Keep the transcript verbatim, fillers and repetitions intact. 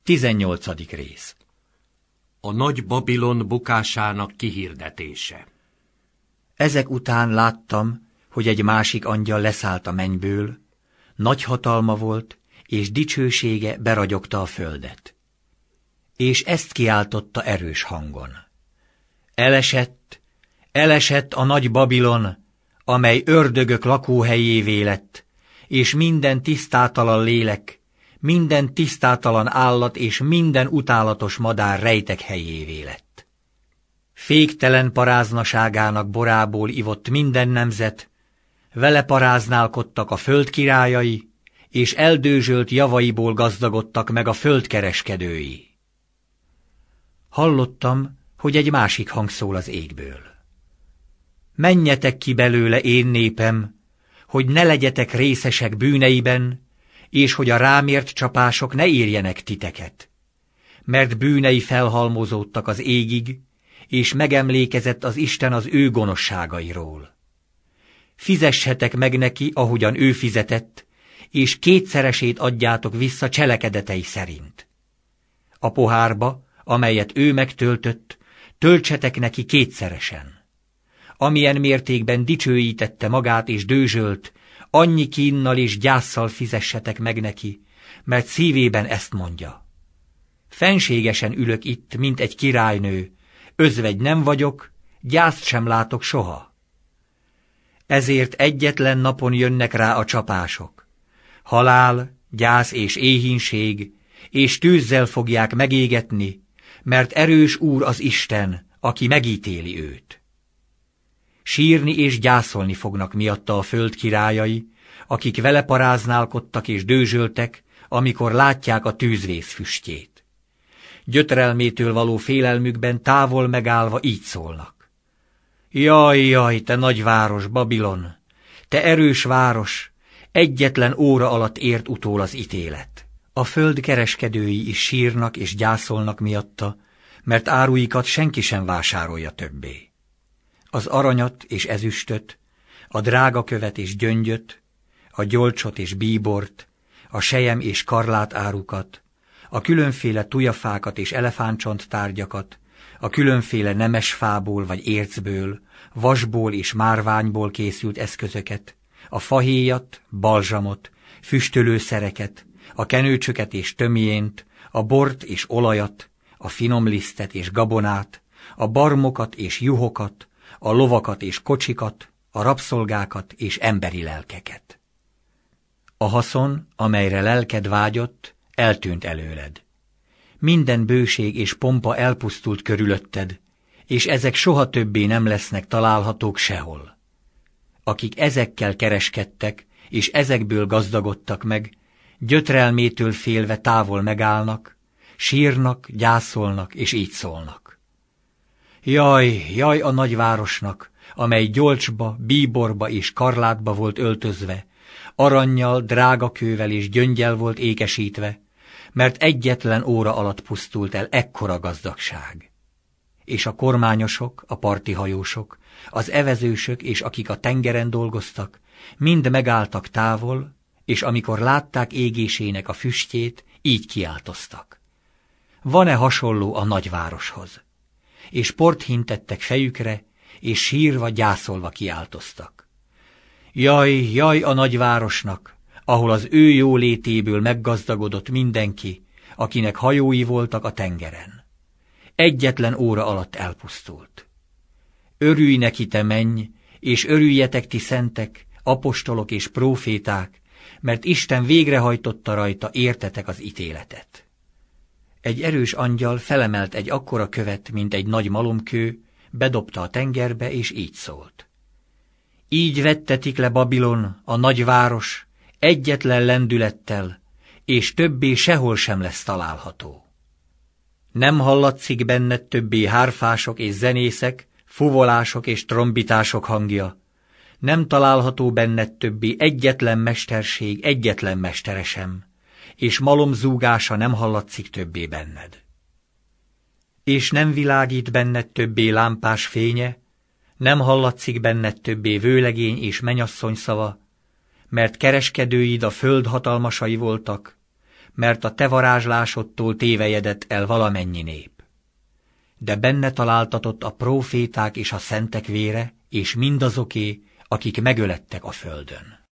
Tizennyolcadik rész. A nagy Babilon bukásának kihirdetése. Ezek után láttam, hogy egy másik angyal leszállt a mennyből, nagy hatalma volt, és dicsősége beragyogta a földet. És ezt kiáltotta erős hangon. Elesett, elesett a nagy Babilon, amely ördögök lakóhelyévé lett, és minden tisztátalan lélek, minden tisztátalan állat és minden utálatos madár rejtek helyévé lett. Féktelen paráznaságának borából ivott minden nemzet, vele paráználkodtak a föld királyai, és eldőzsölt javaiból gazdagodtak meg a föld kereskedői. Hallottam, hogy egy másik hang szól az égből. Menjetek ki belőle, én népem, hogy ne legyetek részesek bűneiben, és hogy a rámért csapások ne érjenek titeket. Mert bűnei felhalmozódtak az égig, és megemlékezett az Isten az ő gonoszságairól. Fizessetek meg neki, ahogyan ő fizetett, és kétszeresét adjátok vissza cselekedetei szerint. A pohárba, amelyet ő megtöltött, töltsetek neki kétszeresen. Amilyen mértékben dicsőítette magát és dőzsölt, annyi kínnal és gyásszal fizessetek meg neki, mert szívében ezt mondja. Fenségesen ülök itt, mint egy királynő, özvegy nem vagyok, gyászt sem látok soha. Ezért egyetlen napon jönnek rá a csapások. Halál, gyász és éhínség, és tűzzel fogják megégetni, mert erős Úr az Isten, aki megítéli őt. Sírni és gyászolni fognak miatta a föld királyai, akik vele paráználkodtak és dőzsöltek, amikor látják a tűzvész füstjét. Gyötrelmétől való félelmükben távol megállva így szólnak. Jaj, jaj, te nagy város, Babilon! Te erős város! Egyetlen óra alatt ért utól az ítélet. A föld kereskedői is sírnak és gyászolnak miatta, mert áruikat senki sem vásárolja többé. Az aranyat és ezüstöt, a drágakövet és gyöngyöt, a gyolcsot és bíbort, a sejem és karlát árukat, a különféle tujafákat és elefántcsont tárgyakat, a különféle nemes fából vagy ércből, vasból és márványból készült eszközöket, a fahéjat, balzsamot, füstölőszereket, a kenőcsöket és tömjént, a bort és olajat, a finomlisztet és gabonát, a barmokat és juhokat, a lovakat és kocsikat, a rabszolgákat és emberi lelkeket. A haszon, amelyre lelked vágyott, eltűnt előled. Minden bőség és pompa elpusztult körülötted, és ezek soha többé nem lesznek találhatók sehol. Akik ezekkel kereskedtek, és ezekből gazdagodtak meg, gyötrelmétől félve távol megállnak, sírnak, gyászolnak, és így szólnak. Jaj, jaj a nagyvárosnak, amely gyolcsba, bíborba és karlátba volt öltözve, arannyal, drágakővel és gyöngyel volt ékesítve, mert egyetlen óra alatt pusztult el ekkora gazdagság. És a kormányosok, a partihajósok, az evezősök és akik a tengeren dolgoztak, mind megálltak távol, és amikor látták égésének a füstjét, így kiáltoztak. Van-e hasonló a nagyvároshoz? És port hintettek fejükre, és sírva, gyászolva kiáltoztak. Jaj, jaj a nagyvárosnak, ahol az ő jólétéből meggazdagodott mindenki, akinek hajói voltak a tengeren. Egyetlen óra alatt elpusztult. Örülj neki, te menj, és örüljetek ti szentek, apostolok és próféták, mert Isten végrehajtotta rajta értetek az ítéletet. Egy erős angyal felemelt egy akkora követ, mint egy nagy malomkő, bedobta a tengerbe, és így szólt. Így vettetik le Babilon, a nagyváros, egyetlen lendülettel, és többé sehol sem lesz található. Nem hallatszik benned többé hárfások és zenészek, fuvolások és trombitások hangja, nem található benned többé egyetlen mesterség, egyetlen mestere sem, és malomzúgása nem hallatszik többé benned. És nem világít benned többé lámpás fénye, nem hallatszik benned többé vőlegény és menyasszony szava, mert kereskedőid a föld hatalmasai voltak, mert a te varázslásodtól tévejedett el valamennyi nép. De benne találtatott a próféták és a szentek vére, és mindazoké, akik megölettek a földön.